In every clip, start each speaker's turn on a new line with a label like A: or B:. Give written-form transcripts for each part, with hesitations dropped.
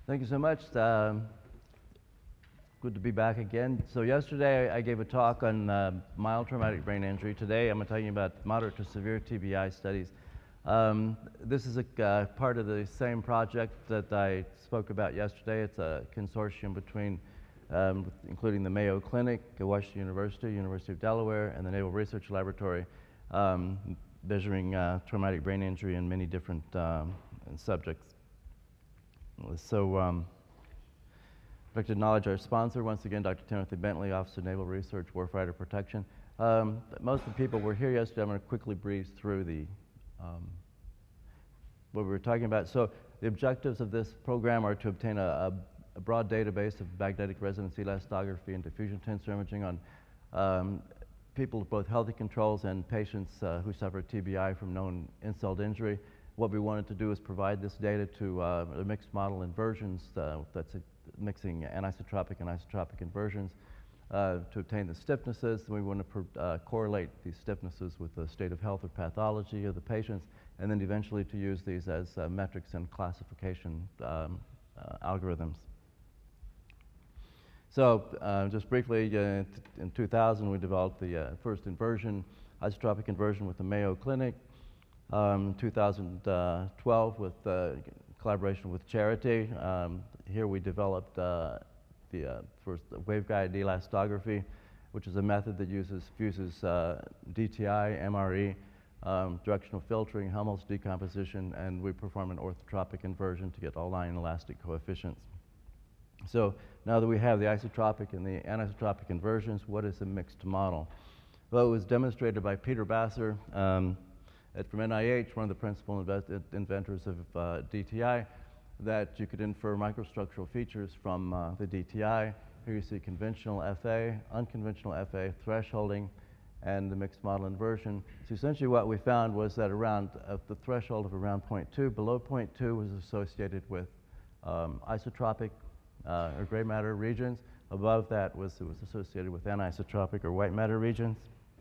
A: Thank you so much. Good to be back again. So yesterday I gave a talk on mild traumatic brain injury. Today I'm talking about moderate to severe TBI studies. This is a part of the same project that I spoke about yesterday. It's a consortium between, including the Mayo Clinic, Washington University, University of Delaware, and the Naval Research Laboratory, measuring traumatic brain injury in many different subjects. So I'd like to acknowledge our sponsor, once again, Dr. Timothy Bentley, Office of Naval Research, Warfighter Protection. Most of the people were here yesterday. I'm going to quickly breeze through what we were talking about. So the objectives of this program are to obtain a broad database of magnetic resonance elastography and diffusion tensor imaging on people with both healthy controls and patients who suffer TBI from known insult injury. What we wanted to do is provide this data to a mixed model inversions, that's mixing anisotropic and isotropic inversions, to obtain the stiffnesses. We want to correlate these stiffnesses with the state of health or pathology of the patients, and then eventually to use these as metrics and classification algorithms. So just briefly, in 2000 we developed the first inversion, isotropic inversion with the Mayo Clinic. 2012 with collaboration with Charity. Here we developed the first waveguide elastography, which is a method that fuses DTI, MRE, directional filtering, Helmholtz decomposition, and we perform an orthotropic inversion to get all-line elastic coefficients. So now that we have the isotropic and the anisotropic inversions, what is a mixed model? Well, it was demonstrated by Peter Basser from NIH, one of the principal inventors of DTI, that you could infer microstructural features from the DTI. Here you see conventional FA, unconventional FA, thresholding, and the mixed model inversion. So essentially what we found was that around the threshold of around 0.2, below 0.2 was associated with isotropic or gray matter regions. Above that it was associated with anisotropic or white matter regions.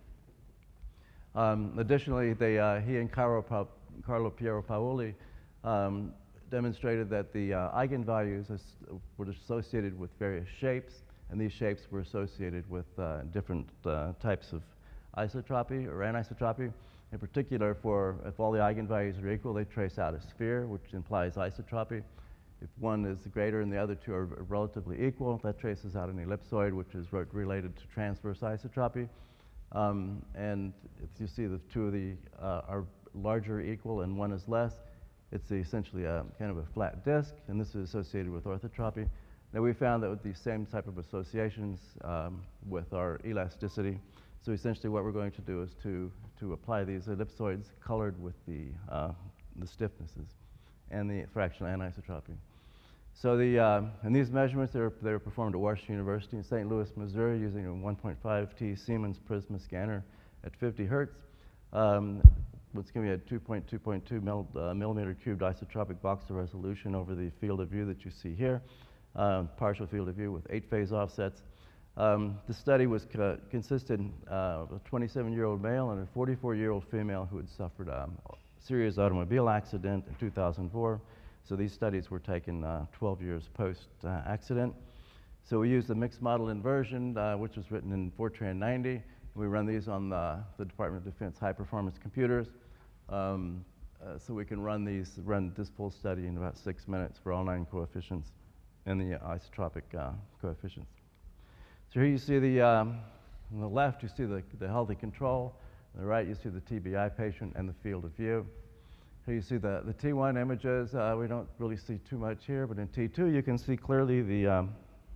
A: Additionally, he and Carlo Piero Paoli demonstrated that the eigenvalues were associated with various shapes, and these shapes were associated with different types of isotropy or anisotropy. In particular, if all the eigenvalues are equal, they trace out a sphere, which implies isotropy. If one is greater and the other two are relatively equal, that traces out an ellipsoid, which is related to transverse isotropy. And if you see the two of the are larger or equal and one is less, it's essentially kind of a flat disk, and this is associated with orthotropy. Now we found that with these same type of associations with our elasticity. So essentially what we're going to do is to apply these ellipsoids colored with the stiffnesses and the fractional anisotropy. So and these measurements, they were performed at Washington University in St. Louis, Missouri, using a 1.5T Siemens Prisma scanner at 50 hertz. What's going to be a 2.2 millimeter cubed isotropic voxel resolution over the field of view that you see here, partial field of view with 8-phase offsets. The study consisted of a 27-year-old male and a 44-year-old female who had suffered a serious automobile accident in 2004. So these studies were taken 12 years post-accident. So we used the mixed model inversion, which was written in Fortran 90. We run these on the Department of Defense high-performance computers. So we can run this full study in about 6 minutes for all 9 coefficients and the isotropic coefficients. So here you see on the left, you see the healthy control. On the right, you see the TBI patient and the field of view. Here you see the T1 images. We don't really see too much here, but in T2 you can see clearly the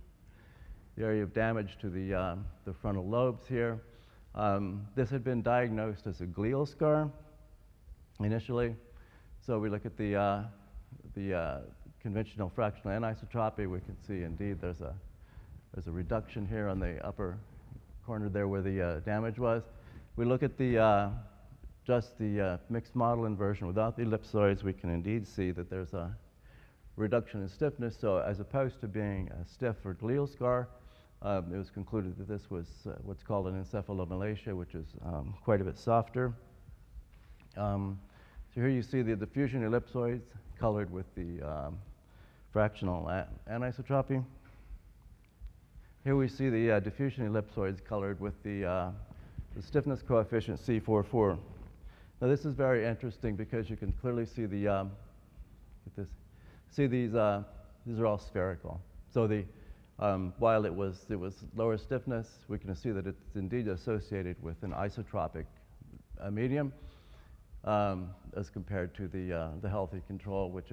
A: area of damage to the frontal lobes here. This had been diagnosed as a glial scar initially. So we look at the conventional fractional anisotropy. We can see indeed there's a reduction here on the upper corner there where the damage was. We look at just the mixed model inversion without the ellipsoids. We can indeed see that there's a reduction in stiffness. So as opposed to being a stiff or glial scar, it was concluded that this was what's called an encephalomalacia, which is quite a bit softer. So here you see the diffusion ellipsoids colored with the fractional anisotropy. Here we see the diffusion ellipsoids colored with the stiffness coefficient C44. Now this is very interesting because you can clearly see the, get this, see these are all spherical. So the, while it was lower stiffness, we can see that it's indeed associated with an isotropic medium as compared to the healthy control, which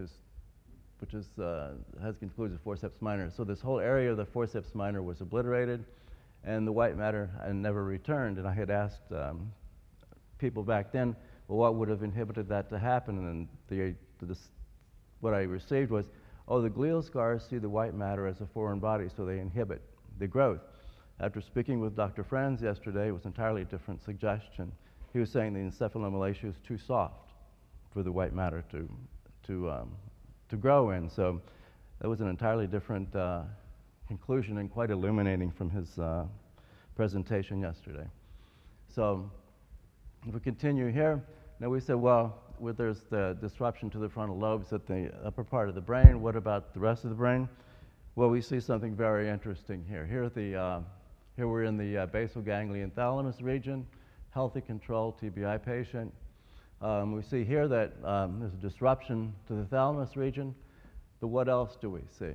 A: has concluded forceps minor. So this whole area of the forceps minor was obliterated, and the white matter never returned. And I had asked people back then, well, what would have inhibited that to happen? And what I received was, oh, the glial scars see the white matter as a foreign body, so they inhibit the growth. After speaking with Dr. Franz yesterday, it was an entirely different suggestion. He was saying the encephalomalacia is too soft for the white matter to grow in. So that was an entirely different conclusion and quite illuminating from his presentation yesterday. So if we continue here, now we said, well, there's the disruption to the frontal lobes at the upper part of the brain. What about the rest of the brain? Well, we see something very interesting here. Here we're in the basal ganglion thalamus region, healthy control TBI patient. We see here that there's a disruption to the thalamus region, but what else do we see?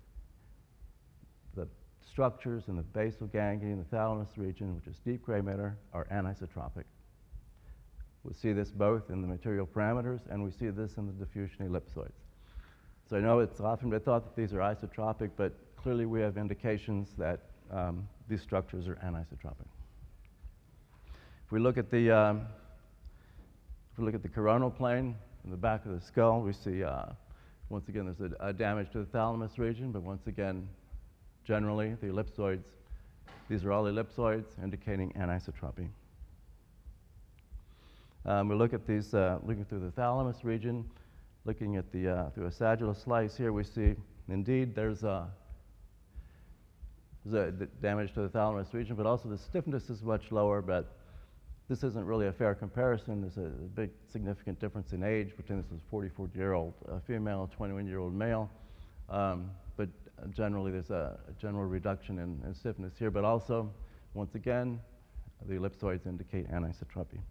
A: The structures in the basal ganglion, the thalamus region, which is deep gray matter, are anisotropic. We see this both in the material parameters, and we see this in the diffusion ellipsoids. So I know it's often been thought that these are isotropic, but clearly we have indications that these structures are anisotropic. If we look at the coronal plane in the back of the skull, we see once again there's a damage to the thalamus region, but once again, generally the ellipsoids, these are all ellipsoids indicating anisotropy. We look at these, looking through the thalamus region, looking at the through a sagittal slice here, we see indeed there's a damage to the thalamus region, but also the stiffness is much lower, but this isn't really a fair comparison. There's a big significant difference in age between this 44-year-old female, 21-year-old male, but generally there's a general reduction in stiffness here, but also, once again, the ellipsoids indicate anisotropy.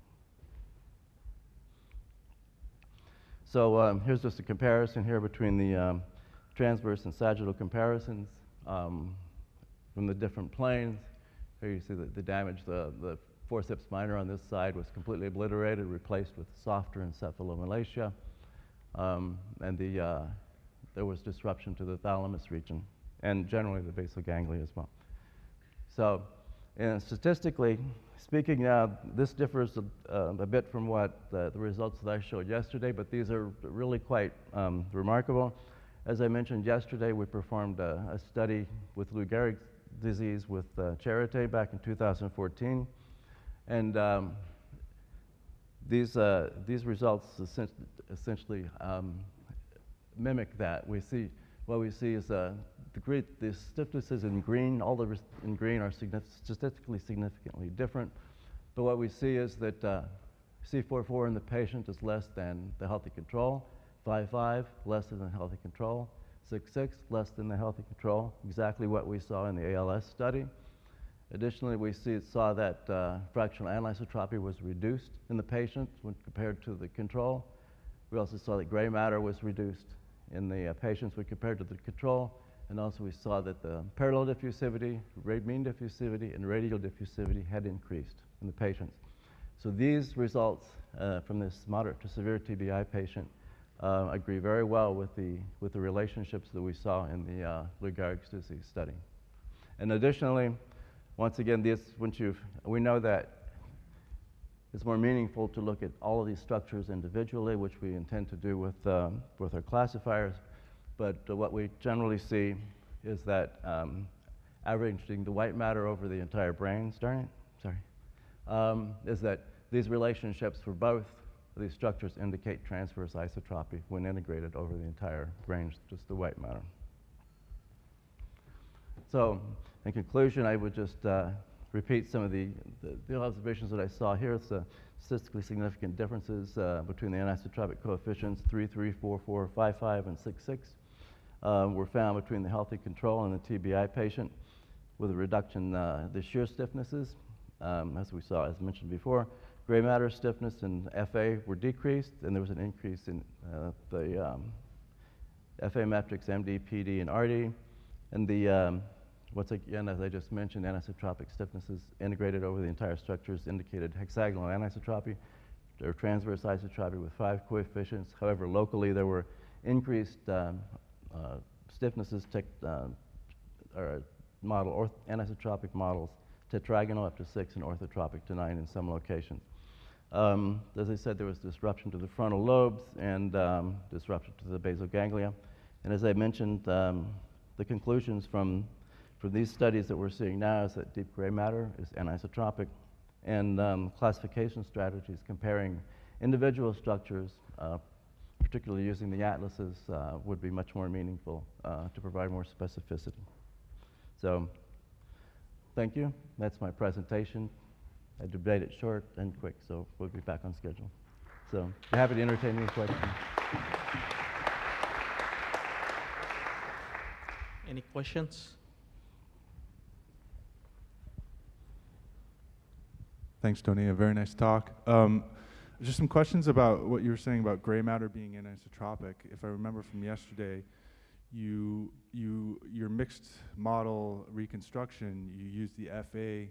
A: So here's just a comparison here between the transverse and sagittal comparisons from the different planes. Here you see the damage, the forceps minor on this side was completely obliterated, replaced with softer encephalomalacia, and there was disruption to the thalamus region, and generally the basal ganglia as well. So statistically speaking, this differs a bit from what the results that I showed yesterday, but these are really quite remarkable. As I mentioned yesterday, we performed a study with Lou Gehrig's disease with Charité back in 2014, and these results essentially mimic that. What we see is the stiffnesses in green, all the in green are statistically significantly different. But what we see is that C44 in the patient is less than the healthy control, 5.5 less than the healthy control, 6.6 less than the healthy control, exactly what we saw in the ALS study. Additionally, we saw that fractional anisotropy was reduced in the patient when compared to the control. We also saw that gray matter was reduced in the patients when compared to the control, and also we saw that the parallel diffusivity, mean diffusivity, and radial diffusivity had increased in the patients. So these results from this moderate to severe TBI patient agree very well with the relationships that we saw in the Lou Gehrig's disease study. And additionally, once again, we know that it's more meaningful to look at all of these structures individually, which we intend to do with our classifiers. But what we generally see is that averaging the white matter over the entire brain, is that these relationships for both of these structures indicate transverse isotropy when integrated over the entire brain, just the white matter. So in conclusion, I would just repeat some of the observations that I saw here. It's statistically significant differences between the anisotropic coefficients 3, 3, 4, 4, 5, 5, and 6, 6. were found between the healthy control and the TBI patient with a reduction in the shear stiffnesses, as we saw, as mentioned before. Gray matter stiffness and FA were decreased, and there was an increase in the FA metrics, MD, PD, and RD. And the, once again, as I just mentioned, anisotropic stiffnesses integrated over the entire structures indicated hexagonal anisotropy or transverse isotropy with 5 coefficients. However, locally there were increased stiffnesses, or anisotropic models, tetragonal up to 6 and orthotropic to 9 in some locations. As I said, there was disruption to the frontal lobes and disruption to the basal ganglia. And as I mentioned, the conclusions from these studies that we're seeing now is that deep gray matter is anisotropic, and classification strategies comparing individual structures, particularly using the atlases, would be much more meaningful to provide more specificity. So, thank you. That's my presentation. I made it short and quick, so we'll be back on schedule. So, happy to entertain any questions.
B: Any questions?
C: Thanks, Tony. A very nice talk. Just some questions about what you were saying about gray matter being anisotropic. If I remember from yesterday, your mixed model reconstruction, you use the FA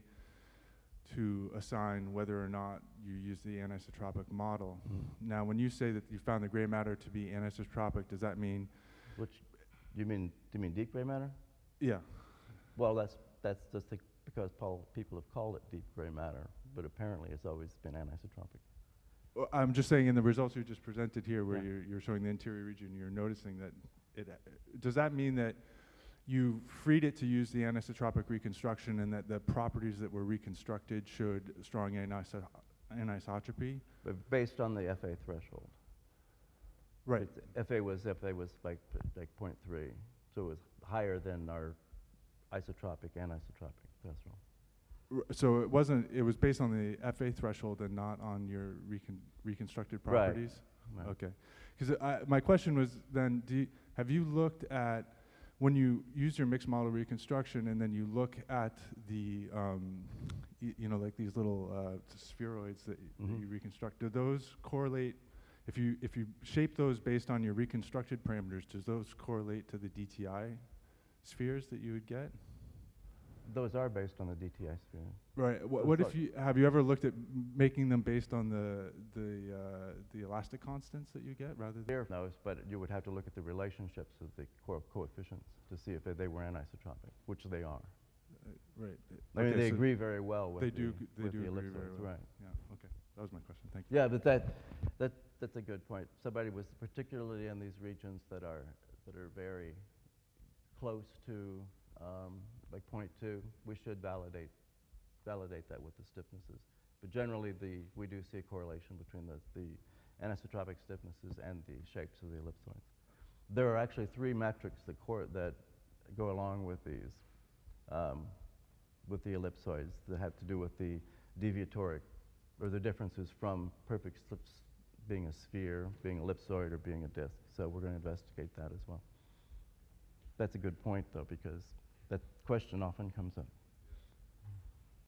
C: to assign whether or not you use the anisotropic model. Mm-hmm. Now, when you say that you found the gray matter to be anisotropic, does that mean?
A: Which, do you mean deep gray matter?
C: Yeah.
A: Well, that's just because people have called it deep gray matter, but apparently it's always been anisotropic.
C: Well, I'm just saying in the results you just presented here, where you're showing the anterior region, you're noticing that does that mean that you freed it to use the anisotropic reconstruction and that the properties that were reconstructed showed strong anisotropy? But
A: based on the FA threshold.
C: Right.
A: FA was like 0.3, so it was higher than our isotropic anisotropic threshold.
C: So it was based on the FA threshold and not on your reconstructed properties?
A: Right.
C: Okay. Because my question was then, have you looked at, when you use your mixed model reconstruction and then you look at the, like these little spheroids that you reconstruct, do those correlate, if you shape those based on your reconstructed parameters, does those correlate to the DTI spheres that you would get?
A: Those are based on the DTI sphere.
C: Right. What if have you ever looked at making them based on the elastic constants that you get rather than?
A: No, but you would have to look at the relationships of the coefficients to see if they were anisotropic, which they are.
C: Right.
A: I mean, they agree very well with the
C: agree very well.
A: Right.
C: Yeah. Okay. That was my question. Thank you.
A: Yeah, but that's a good point. Somebody was particularly in these regions that are very close to like 0.2, we should validate that with the stiffnesses. But generally, we do see a correlation between the anisotropic stiffnesses and the shapes of the ellipsoids. There are actually 3 metrics that go along with these, with the ellipsoids, that have to do with the deviatoric, or the differences from perfect slips being a sphere, being ellipsoid, or being a disk. So we're going to investigate that as well. That's a good point, though, because that question often comes up.